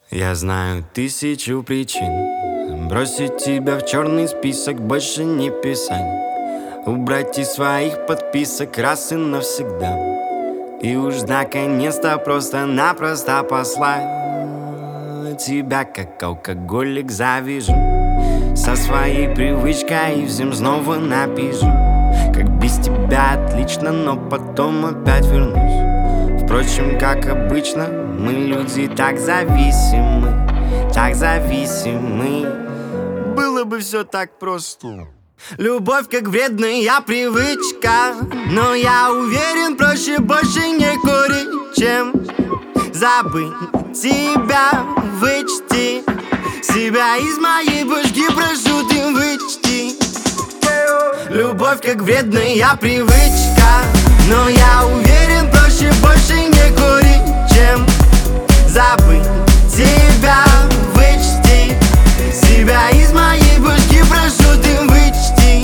Я знаю тысячу причин бросить тебя в черный список, больше не писать, убрать из своих подписок раз и навсегда. И уж наконец-то просто-напросто послать тебя, как алкоголик, завяжу со своей привычкой и всем снова напишу, как без тебя отлично, но потом опять вернусь. Впрочем, как обычно, мы люди так зависимы, так зависимы. Было бы все так просто. Любовь как вредная привычка, но я уверен, проще больше не курить, чем забыть тебя. Вычти себя из моей башки, прошу, ты вычти. Любовь как вредная привычка, но я уверен, проще больше не курить, чем забыть тебя. Вычти себя из моей башки, прошу, ты вычти.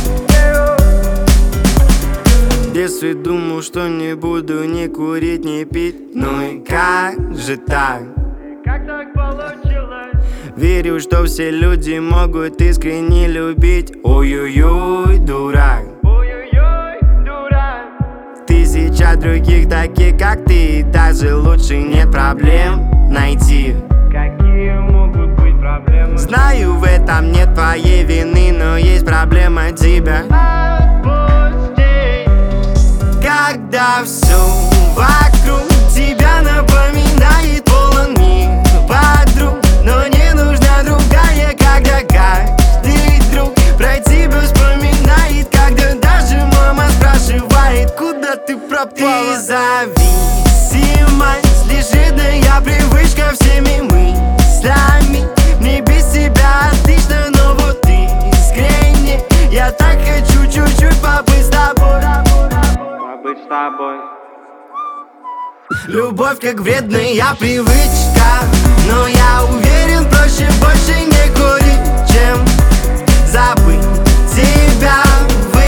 В детстве думал, что не буду ни курить, ни пить. Ну и как же так? Как так получилось? Верю, что все люди могут искренне любить. Ой-ой-ой, дурак. Ой-ой-ой, дурак. Тысяча других таких, как ты, даже лучше нет проблем найти. Какие могут быть проблемы? Знаю, в этом нет твоей вины, но есть проблема тебя. Отпусти. Когда все вокруг тебя напоминает полон мир подруг, но не нужна другая, когда каждый друг про тебя вспоминает, когда даже мама спрашивает, куда ты пропала. Ты зависимость, лишенная привычка всеми мыслями. Мне без тебя отлично, но вот ты искренне. Я так хочу чуть-чуть побыть с тобой. Побыть с тобой. Любовь как вредная привычка, но я уверен, проще больше не курить, чем забыть тебя.